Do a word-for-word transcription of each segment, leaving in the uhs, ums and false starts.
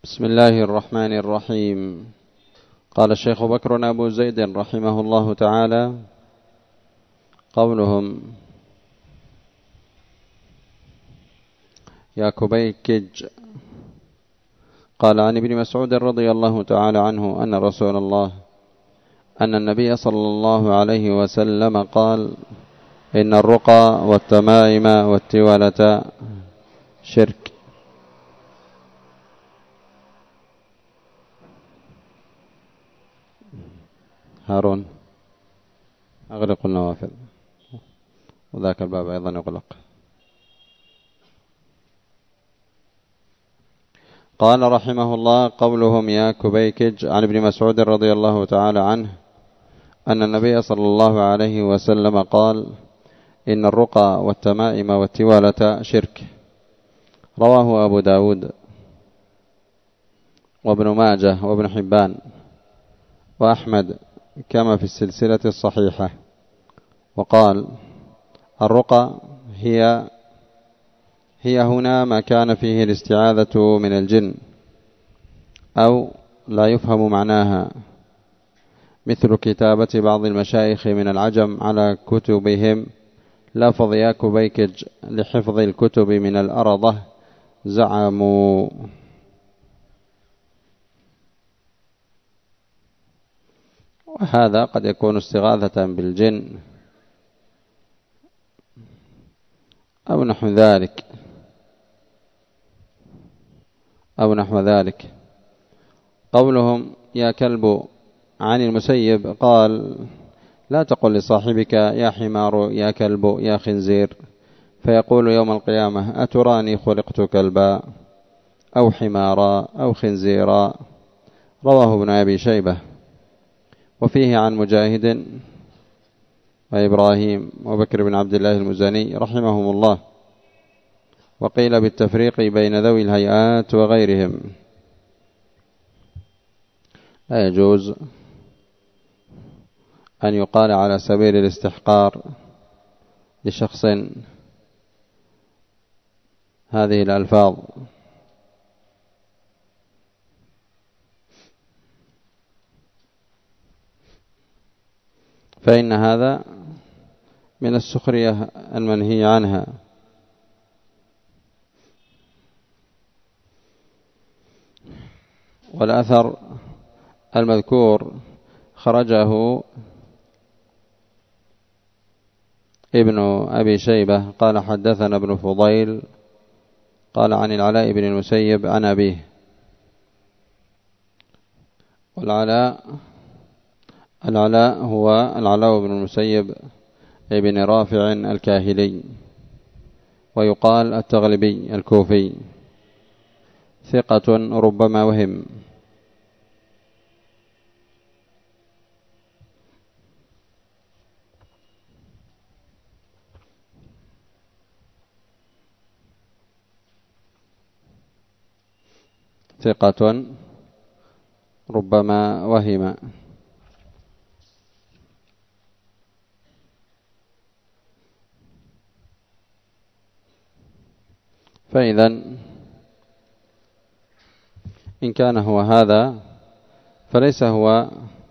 بسم الله الرحمن الرحيم. قال الشيخ بكر أبو زيد رحمه الله تعالى: قولهم يا كبيكج. قال عن ابن مسعود رضي الله تعالى عنه أن رسول الله أن النبي صلى الله عليه وسلم قال: إن الرقى والتمائم والتوالة شرك. هارون أغلق النوافذ وذاك الباب أيضا يغلق. قال رحمه الله: قولهم يا كبيكج عن ابن مسعود رضي الله تعالى عنه أن النبي صلى الله عليه وسلم قال: إن الرقى والتمائم والتوالة شرك. رواه أبو داود وابن ماجه وابن حبان وأحمد كما في السلسلة الصحيحة. وقال: الرقى هي هي هنا ما كان فيه الاستعاذة من الجن أو لا يفهم معناها، مثل كتابة بعض المشايخ من العجم على كتبهم لفظ يا كبيكج لحفظ الكتب من الأرضة. زعموا. وهذا قد يكون استغاثة بالجن أو نحو ذلك أو نحو ذلك. قولهم يا كلب عن المسيب قال: لا تقل لصاحبك يا حمار يا كلب يا خنزير، فيقول يوم القيامة أتراني خلقت كلبا أو حمارا أو خنزيرا. رواه ابن أبي شيبة. وفيه عن مجاهد وإبراهيم وبكر بن عبد الله المزني رحمهم الله. وقيل بالتفريق بين ذوي الهيئات وغيرهم. لا يجوز أن يقال على سبيل الاستحقار لشخص هذه الألفاظ، فإن هذا من السخرية المنهي عنها. والأثر المذكور خرجه ابن أبي شيبة قال حدثنا ابن فضيل قال عن العلاء بن المسيب عن أبيه. والعلاء العلاء هو العلاء بن المسيب ابن رافع الكاهلي، ويقال التغلبي الكوفي، ثقة ربما وهم. ثقة ربما وهم. فإذا إن كان هو هذا فليس هو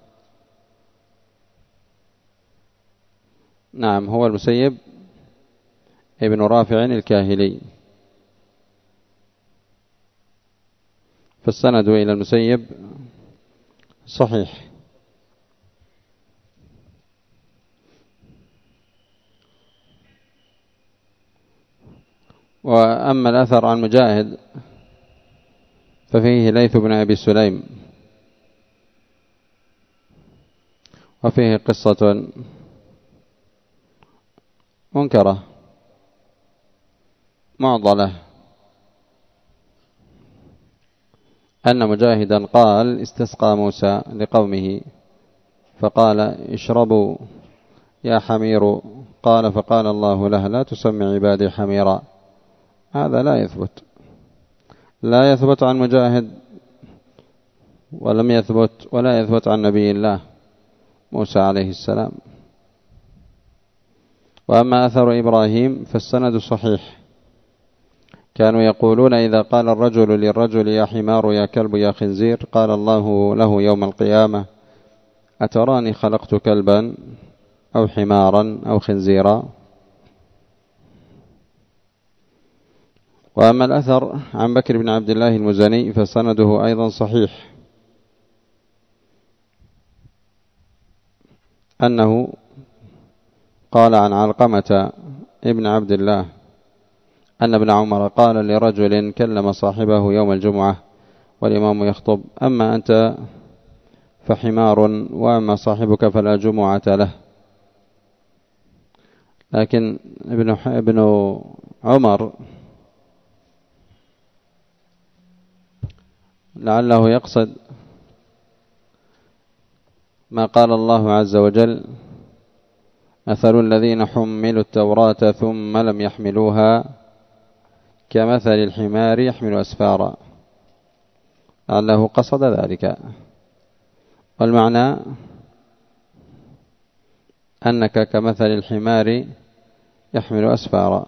نعم هو المسيب ابن رافع الكاهلي، فالسند إلى المسيب صحيح. وأما الأثر عن مجاهد ففيه ليث بن أبي سليم، وفيه قصة منكرة معضلة، أن مجاهدا قال استسقى موسى لقومه فقال اشربوا يا حمير، قال فقال الله له لا تسمي عبادي حميرا. هذا لا يثبت لا يثبت عن مجاهد، ولم يثبت ولا يثبت عن نبي الله موسى عليه السلام. وأما أثر إبراهيم فالسند صحيح كانوا يقولون إذا قال الرجل للرجل يا حمار يا كلب يا خنزير قال الله له يوم القيامة أتراني خلقت كلبا أو حمارا أو خنزيرا. وأما الأثر عن بكر بن عبد الله المزني فسنده أيضا صحيح، أنه قال عن علقمة ابن عبد الله أن ابن عمر قال لرجل كلم صاحبه يوم الجمعة والإمام يخطب أما أنت فحمار وأما صاحبك فلا جمعة له. لكن ابن ابن عمر لعله يقصد ما قال الله عز وجل مثل الذين حملوا التوراة ثم لم يحملوها كمثل الحمار يحمل أسفارا، لعله قصد ذلك. والمعنى أنك كمثل الحمار يحمل أسفارا.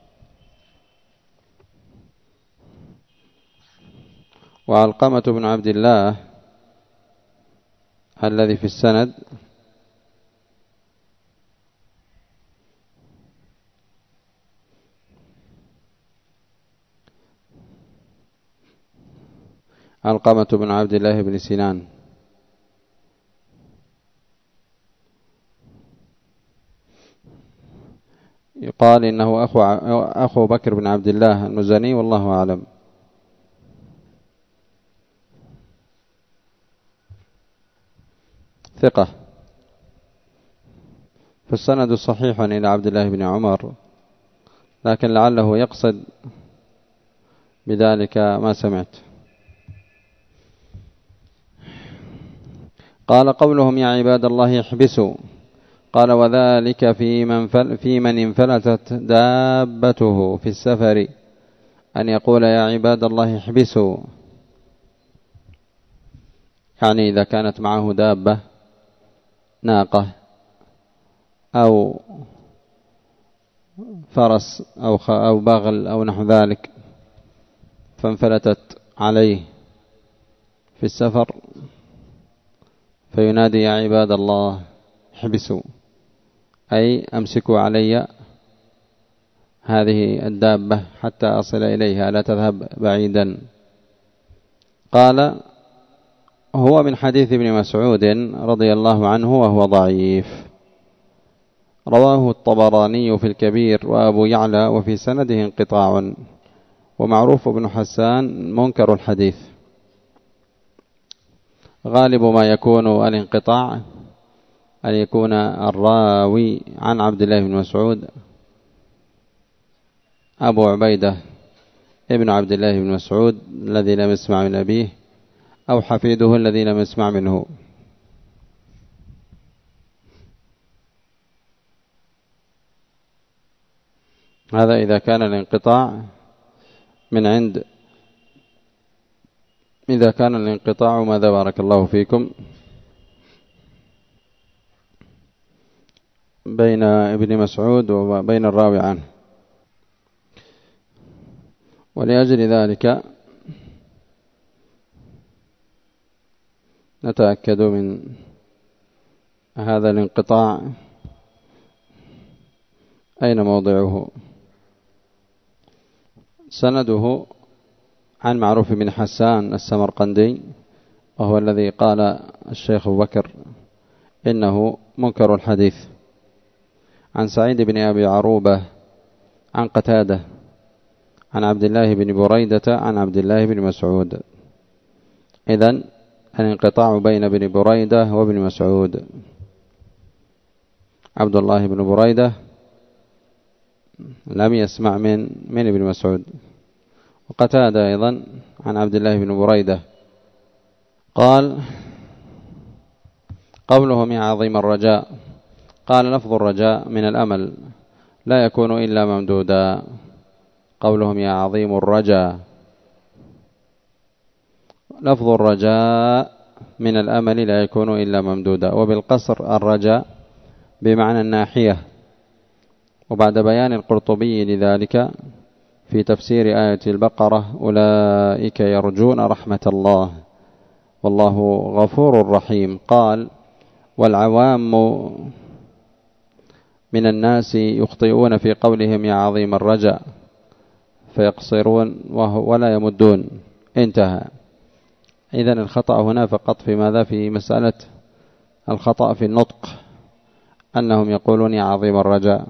وعلقمة بن عبد الله الذي في السند علقمة بن عبد الله بن سنان يقال إنه أخو, أخو بكر بن عبد الله المزني والله أعلم. ثقة. فالسند صحيح إلى عبد الله بن عمر، لكن لعله يقصد بذلك ما سمعت. قال قولهم يا عباد الله احبسوا، قال وذلك في من, في من انفلتت دابته في السفر أن يقول يا عباد الله احبسوا، يعني إذا كانت معه دابة ناقة أو فرس أو أو بغل أو نحو ذلك فانفلتت عليه في السفر فينادي يا عباد الله احبسوا، أي أمسكوا علي هذه الدابة حتى أصل إليها لا تذهب بعيدا. قال هو من حديث ابن مسعود رضي الله عنه وهو ضعيف، رواه الطبراني في الكبير وأبو يعلى وفي سنده انقطاع، ومعروف ابن حسان منكر الحديث. غالب ما يكون الانقطاع أن يكون الراوي عن عبد الله بن مسعود أبو عبيدة ابن عبد الله بن مسعود الذي لم يسمع من أبيه أو حفيده الذي لم يسمع منه. هذا إذا كان الانقطاع من عند إذا كان الانقطاع ماذا بارك الله فيكم بين ابن مسعود وبين الراوي عنه. ولأجل ذلك نتأكد من هذا الانقطاع أين موضعه. سنده عن معروف بن حسان السمرقندي وهو الذي قال الشيخ أبو بكر إنه منكر الحديث، عن سعيد بن أبي عروبة عن قتادة عن عبد الله بن بريدة عن عبد الله بن مسعود. إذن الانقطاع بين ابن بريدة وابن مسعود. عبد الله بن بريدة لم يسمع من من ابن مسعود، وقتادة أيضا عن عبد الله بن بريدة. قال قولهم يا عظيم الرجاء، قال لفظ الرجاء من الأمل لا يكون إلا ممدودا. قولهم يا عظيم الرجاء، لفظ الرجاء من الأمل لا يكون إلا ممدودا، وبالقصر الرجاء بمعنى الناحية. وبعد بيان القرطبي لذلك في تفسير آية البقرة: أولئك يرجون رحمة الله والله غفور رحيم. قال: والعوام من الناس يخطئون في قولهم يا عظيم الرجاء فيقصرون ولا يمدون. انتهى. إذن الخطأ هنا فقط في ماذا؟ في مسألة الخطأ في النطق، أنهم يقولون يا عظيم الرجاء،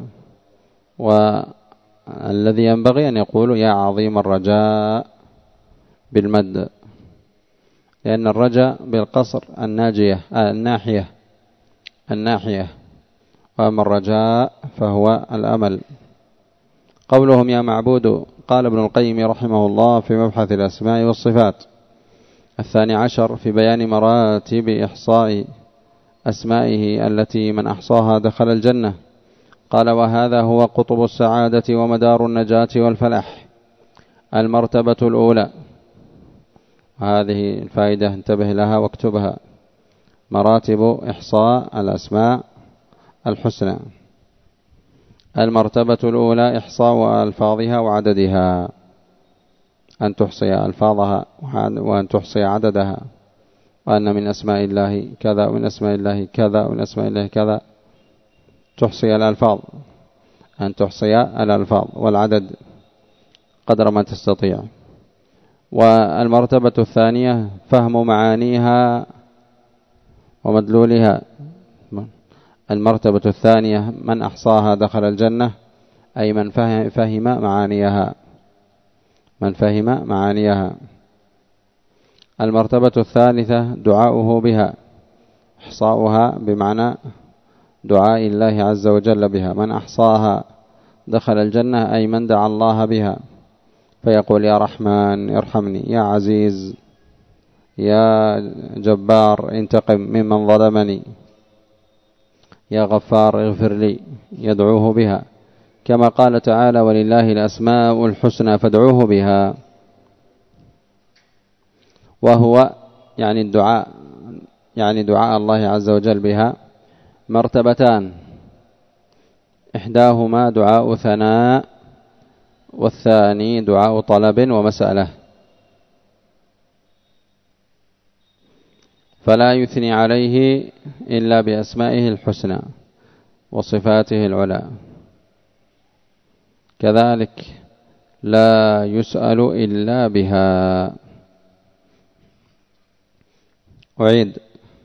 والذي ينبغي أن يقولوا يا عظيم الرجاء بالمد، لأن الرجاء بالقصر الناجية آه الناحية الناحية وأما الرجاء فهو الأمل. قولهم يا معبود، قال ابن القيم رحمه الله في مبحث الأسماء والصفات الثاني عشر في بيان مراتب إحصاء أسمائه التي من أحصاها دخل الجنة، قال: وهذا هو قطب السعادة ومدار النجاة والفلاح. المرتبة الأولى، هذه الفائدة انتبه لها واكتبها: مراتب إحصاء الأسماء الحسنى. المرتبة الأولى إحصاء ألفاظها وعددها، أن تحصي ألفاظها وأن تحصي عددها، وأن من أسماء الله كذا ومن أسماء الله كذا ومن أسماء الله كذا. تحصي الألفاظ، أن تحصي الألفاظ والعدد قدر ما تستطيع. والمرتبة الثانية فهم معانيها ومدلولها. المرتبة الثانية من أحصاها دخل الجنة، أي من فهم معانيها من فهم معانيها. المرتبة الثالثة دعاؤه بها، إحصاؤها بمعنى دعاء الله عز وجل بها. من أحصاها دخل الجنة، أي من دعا الله بها، فيقول يا رحمن ارحمني، يا عزيز يا جبار انتقم ممن ظلمني، يا غفار اغفر لي، يدعوه بها، كما قال تعالى: ولله الأسماء الحسنى فادعوه بها. وهو يعني الدعاء يعني دعاء الله عز وجل بها مرتبتان: إحداهما دعاء ثناء، والثاني دعاء طلب ومسألة. فلا يثني عليه إلا بأسمائه الحسنى وصفاته العلى، كذلك لا يسأل إلا بها. أعيد: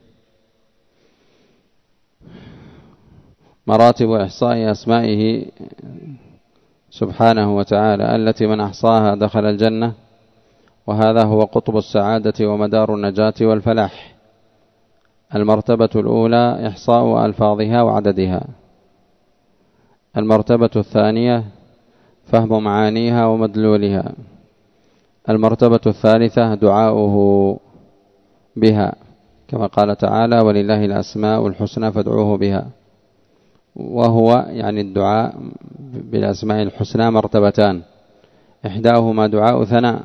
مراتب إحصاء أسمائه سبحانه وتعالى التي من أحصاها دخل الجنة، وهذا هو قطب السعادة ومدار النجاة والفلاح. المرتبة الأولى إحصاء ألفاظها وعددها. المرتبة الثانية فهم معانيها ومدلولها. المرتبة الثالثة دعاؤه بها، كما قال تعالى: ولله الأسماء الحسنى فادعوه بها. وهو يعني الدعاء بالأسماء الحسنى مرتبتان: إحداهما دعاء ثناء،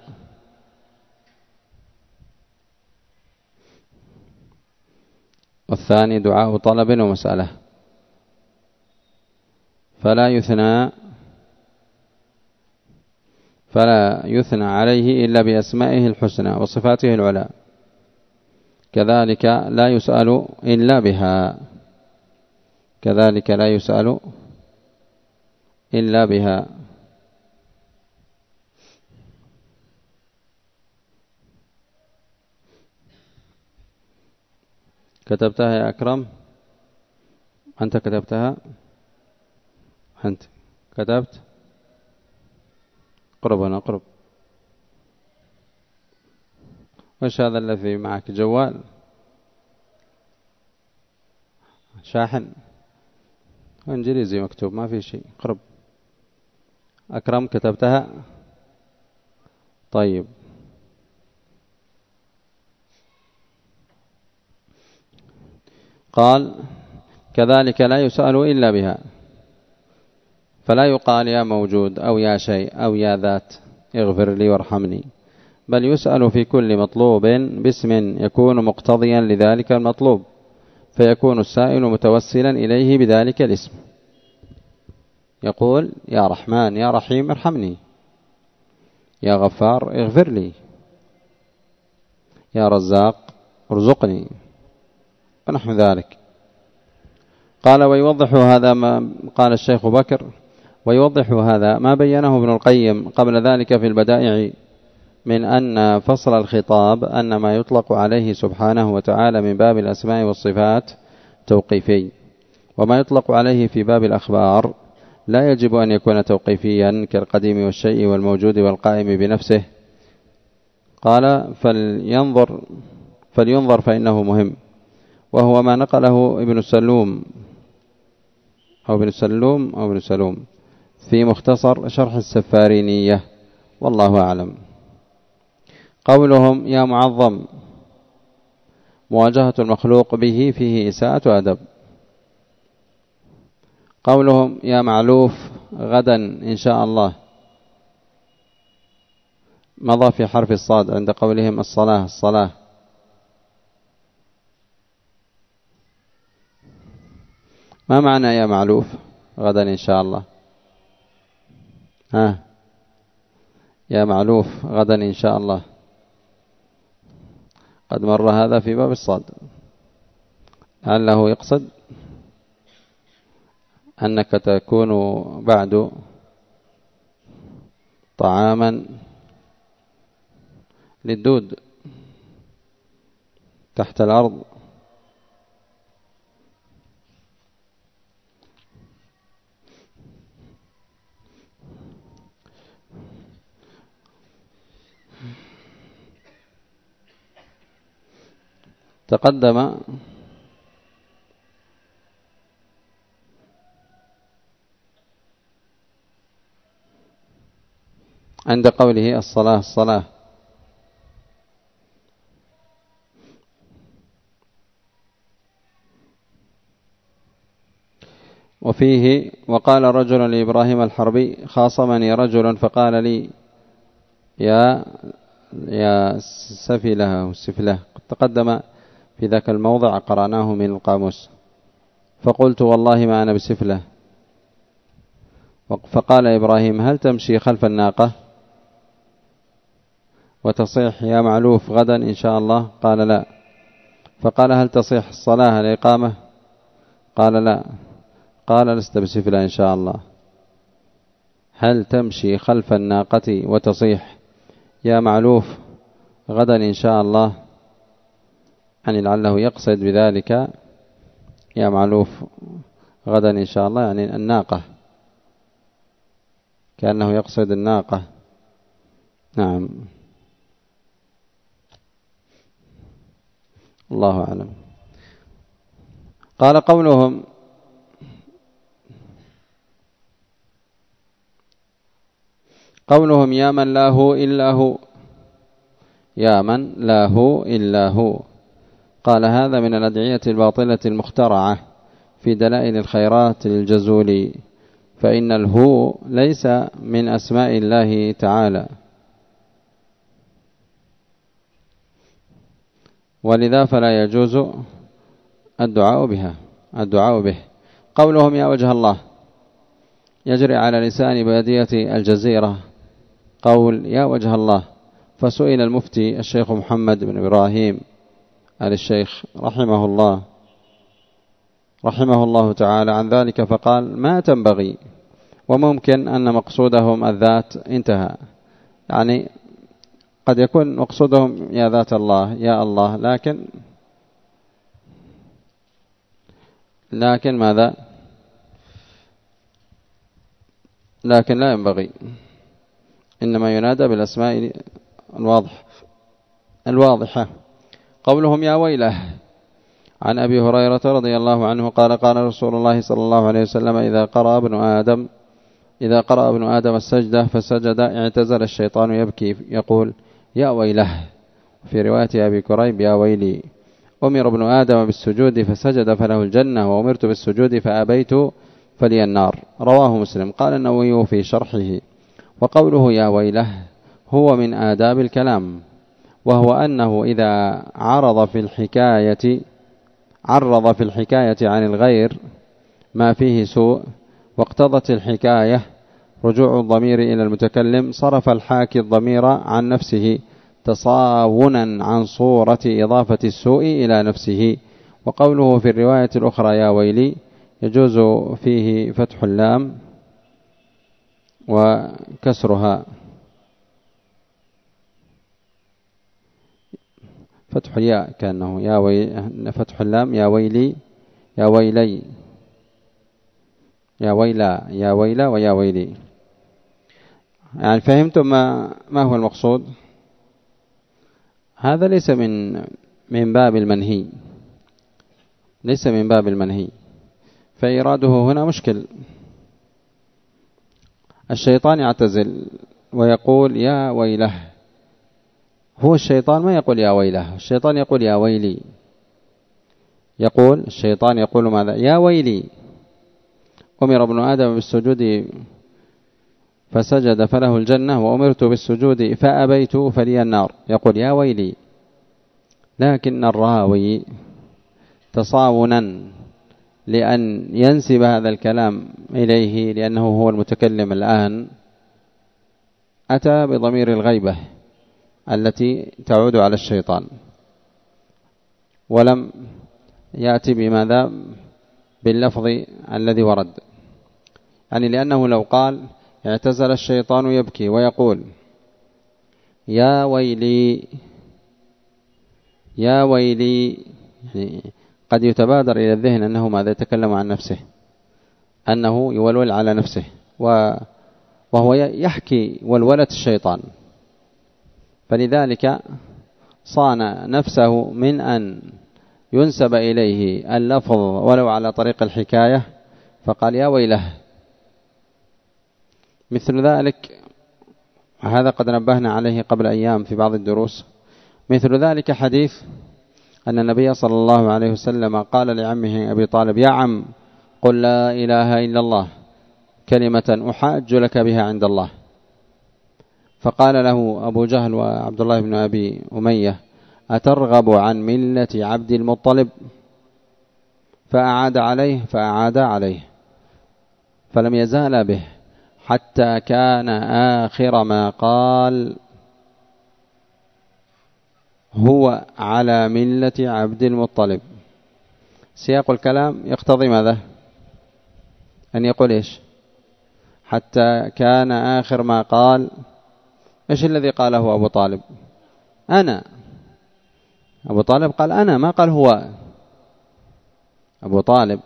والثاني دعاء طلب ومسألة. فلا يثنى فلا يثنى عليه إلا بأسمائه الحسنى وصفاته العلى، كذلك لا يسأل إلا بها كذلك لا يسأل إلا بها. كتبتها يا أكرم؟ أنت كتبتها؟ أنت كتبت؟ قرب هنا قرب. وش هذا الذي معك؟ جوال؟ شاحن؟ انجليزي مكتوب، ما في شيء. قرب. أكرم كتبتها؟ طيب. قال: كذلك لا يسأل إلا بها، فلا يقال يا موجود أو يا شيء أو يا ذات اغفر لي وارحمني، بل يسأل في كل مطلوب باسم يكون مقتضيا لذلك المطلوب، فيكون السائل متوسلا إليه بذلك الاسم، يقول يا رحمن يا رحيم ارحمني، يا غفار اغفر لي، يا رزاق ارزقني، ونحو ذلك. قال ويوضح هذا ما قال الشيخ بكر، ويوضح هذا ما بينه ابن القيم قبل ذلك في البدائع من أن فصل الخطاب أن ما يطلق عليه سبحانه وتعالى من باب الأسماء والصفات توقيفي، وما يطلق عليه في باب الأخبار لا يجب أن يكون توقيفيا كالقديم والشيء والموجود والقائم بنفسه. قال فلينظر فلينظر فإنه مهم، وهو ما نقله ابن السلوم أو ابن السلوم أو ابن سلوم في مختصر شرح السفارينية، والله أعلم. قولهم يا معظم مواجهة المخلوق به فيه إساءة أدب. قولهم يا معلوف غدا إن شاء الله مضى في حرف الصاد عند قولهم الصلاة الصلاة. ما معنى يا معلوف غدا إن شاء الله؟ ها يا معلوف غدا إن شاء الله، قد مر هذا في باب الصاد. لعله يقصد أنك تكون بعد طعاما للدود تحت الأرض، تقدم عند قوله الصلاة الصلاة. وفيه وقال رجل لإبراهيم الحربي خاصمني رجل فقال لي يا يا سفله السفله، تقدم في ذاك الموضع قرأناه من القاموس، فقلت والله ما أنا بسفله. فقال إبراهيم هل تمشي خلف الناقة وتصيح يا معلوف غدا إن شاء الله؟ قال لا. فقال هل تصيح الصلاة الإقامة؟ قال لا. قال لست بسفله إن شاء الله. هل تمشي خلف الناقة وتصيح يا معلوف غدا إن شاء الله؟ يعني لعله يقصد بذلك يا معلوف غدا إن شاء الله يعني الناقة، كأنه يقصد الناقة. نعم، الله أعلم. قال قولهم قولهم يا من لا هو إلا هو، يا من لا هو إلا هو. قال هذا من الأدعية الباطلة المخترعة في دلائل الخيرات للجزولي، فإن الهو ليس من أسماء الله تعالى، ولذا فلا يجوز الدعاء بها الدعاء به. قولهم يا وجه الله يجري على لسان بادية الجزيرة قول يا وجه الله، فسئل المفتي الشيخ محمد بن إبراهيم آل الشيخ رحمه الله رحمه الله تعالى عن ذلك فقال ما تنبغي، وممكن أن مقصودهم الذات انتهى، يعني قد يكون مقصودهم يا ذات الله يا الله، لكن لكن ماذا لكن لا ينبغي، إنما ينادى بالأسماء الواضح الواضحة. قولهم يا ويله عن أبي هريرة رضي الله عنه قال قال رسول الله صلى الله عليه وسلم إذا قرأ ابن آدم إذا قرأ ابن آدم السجدة فسجد اعتزل الشيطان يبكي يقول يا ويله. في رواية أبي كريب يا ويلي. أمر ابن آدم بالسجود فسجد فله الجنة، وأمرت بالسجود فأبيت فلي النار. رواه مسلم. قال النووي في شرحه وقوله يا ويله هو من آداب الكلام، وهو أنه إذا عرض في الحكاية عرض في الحكاية عن الغير ما فيه سوء واقتضت الحكاية رجوع الضمير إلى المتكلم صرف الحاكي الضمير عن نفسه تصاونا عن صورة إضافة السوء إلى نفسه. وقوله في الرواية الأخرى يا ويلي يجوز فيه فتح اللام وكسرها، فتح الياء كأنه يا وي فتح اللام يا ويلي يا ويلي يا ويلا يا ويلا ويا ويلي. يعني فهمتم ما, ما هو المقصود؟ هذا ليس من من باب المنهي، ليس من باب المنهي، فإراده هنا مشكل. الشيطان يعتزل ويقول يا ويله، هو الشيطان ما يقول يا ويله، الشيطان يقول يا ويلي، يقول الشيطان يقول ماذا؟ يا ويلي. أمر ابن آدم بالسجود فسجد فله الجنة، وأمرت بالسجود فأبيت فلي النار، يقول يا ويلي. لكن الراوي تصاونا لأن ينسب هذا الكلام إليه لأنه هو المتكلم الآن، أتى بضمير الغيبة التي تعود على الشيطان، ولم يأتي بماذا؟ باللفظ الذي ورد. يعني لأنه لو قال اعتزل الشيطان يبكي ويقول يا ويلي يا ويلي، يعني قد يتبادر إلى الذهن أنه ماذا؟ يتكلم عن نفسه، أنه يولول على نفسه، وهو يحكي ولولة الشيطان، فلذلك صان نفسه من أن ينسب إليه اللفظ ولو على طريق الحكاية، فقال يا ويله. مثل ذلك، هذا قد نبهنا عليه قبل أيام في بعض الدروس، مثل ذلك حديث أن النبي صلى الله عليه وسلم قال لعمه أبي طالب يا عم قل لا إله إلا الله كلمة أحاج لك بها عند الله. فقال له أبو جهل وعبد الله بن أبي أمية أترغب عن ملة عبد المطلب؟ فأعاد عليه فأعاد عليه فلم يزال به حتى كان آخر ما قال هو على ملة عبد المطلب. سياق الكلام يقتضي ماذا؟ أن يقول إيش؟ حتى كان آخر ما قال. إيش الذي قاله أبو طالب؟ أنا. أبو طالب قال أنا، ما قال هو. أبو طالب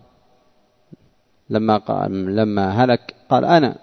لما قال لما هلك قال أنا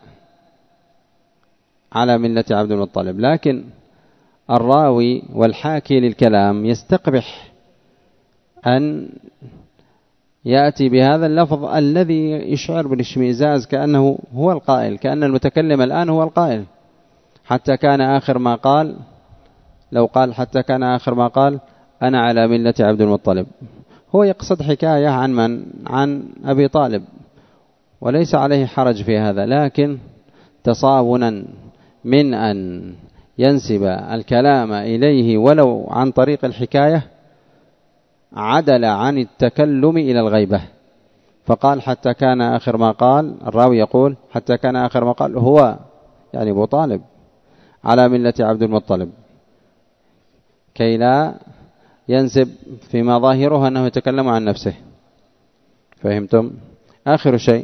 على ملة عبد المطلب، لكن الراوي والحاكي للكلام يستقبح أن يأتي بهذا اللفظ الذي يشعر بالاشمئزاز كأنه هو القائل، كأن المتكلم الآن هو القائل. حتى كان آخر ما قال، لو قال حتى كان آخر ما قال أنا على ملة عبد المطلب، هو يقصد حكاية عن من؟ عن أبي طالب، وليس عليه حرج في هذا، لكن تصاونا من أن ينسب الكلام إليه ولو عن طريق الحكاية عدل عن التكلم إلى الغيبة، فقال حتى كان آخر ما قال. الراوي يقول حتى كان آخر ما قال هو، يعني أبو طالب، على ملة عبد المطلب، كي لا ينسب فيما ظاهره أنه يتكلم عن نفسه. فهمتم؟ آخر شيء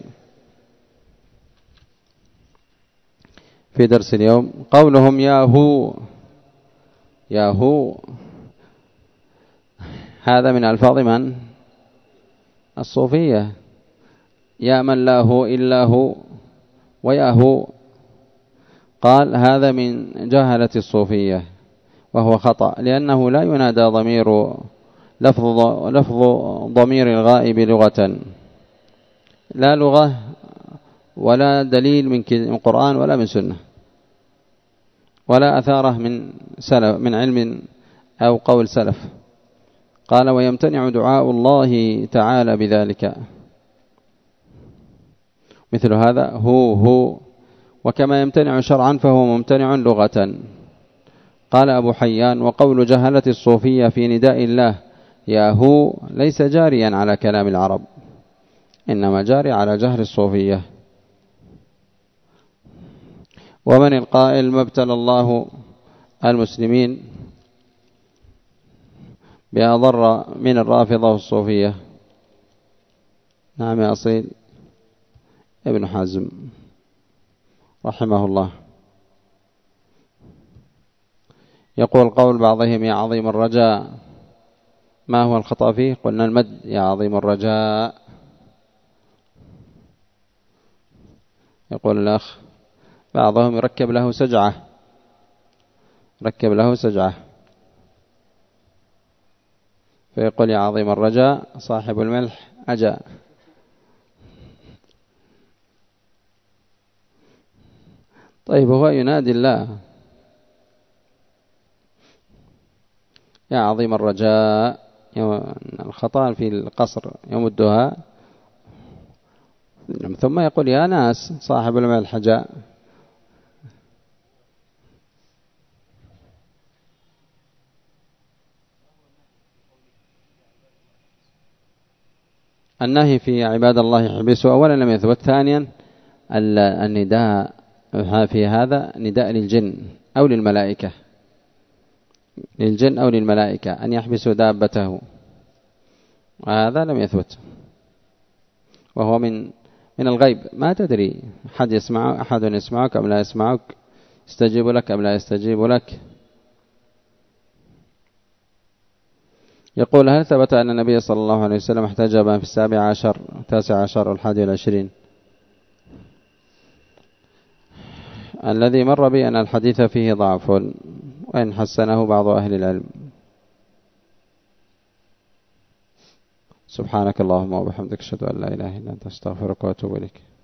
في درس اليوم قولهم يا هو يا هو، هذا من ألفاظ من؟ الصوفية، يا من لا هو إلا هو ويا هو. قال هذا من جهلة الصوفية، وهو خطأ، لأنه لا ينادى ضمير لفظ لفظ ضمير الغائب لغة، لا لغة ولا دليل من القرآن ولا من سنة ولا أثاره من سلف من علم أو قول سلف. قال ويمتنع دعاء الله تعالى بذلك، مثل هذا هو هو، وكما يمتنع شرعا فهو ممتنع لغة. قال أبو حيان وقول جهلة الصوفية في نداء الله يا هو ليس جاريا على كلام العرب، إنما جاري على جهل الصوفية. ومن القائل ما ابتلى الله المسلمين بأضر من الرافضة والصوفية؟ نعم يا أصيل. ابن حزم رحمه الله يقول قول بعضهم يا عظيم الرجاء، ما هو الخطأ فيه؟ قلنا المد يا عظيم الرجاء. يقول الأخ بعضهم يركب له سجعة، ركب له سجعة فيقول يا عظيم الرجاء صاحب الملح أجا. طيب هو ينادي الله يا عظيم الرجاء، الخطأ في القصر يمدها ثم يقول يا ناس صاحب الملح جاء. النهي في عباد الله يحبسه أولا لم يثبت، ثانيا النداء في هذا نداء للجن أو للملائكة، للجن أو للملائكة أن يحبسوا دابته، وهذا لم يثبت وهو من من الغيب، ما تدري أحد يسمع أحد يسمعك أم لا يسمعك، يستجيب لك أم لا يستجيب لك. يقول هل ثبت أن النبي صلى الله عليه وسلم احتجب في السابع عشر التاسع عشر والحادي والعشرين؟ الذي مر بي أن الحديث فيه ضعف وإن حسنه بعض أهل العلم. سبحانك اللهم وبحمدك أشهد أن لا إله إلا أنت أستغفرك وأتوب إليك.